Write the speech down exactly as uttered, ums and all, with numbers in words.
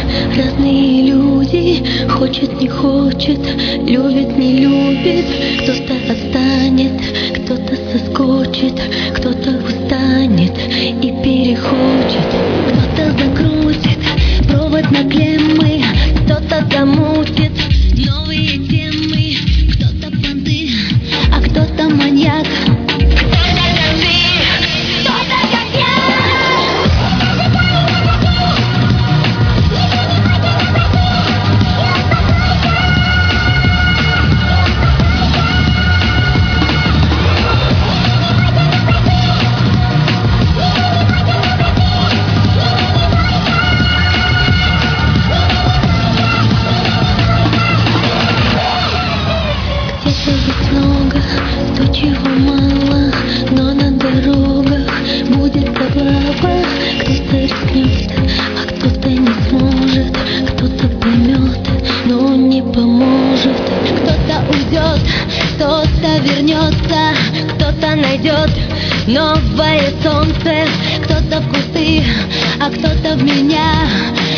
разные люди. Хочет, не хочет, любит, не любит. Кто-то отстанет, кто-то соскочит, кто-то устанет и перехочет. Кто-то закрутит провод на клеммы, кто-то замутит новые темы. Кто-то понты, а кто-то маньяк. Много, то чего мало, но на дорогах будет облава. Кто-то рискнет, а кто-то не сможет, кто-то поймет, но не поможет. Кто-то уйдет, кто-то вернется, кто-то найдет новое солнце. Кто-то в кусты, а кто-то в меня.